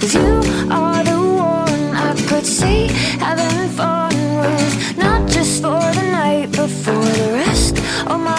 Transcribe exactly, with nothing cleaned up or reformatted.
'cause you are the one I could see having fun with, not just for the night but for the rest of my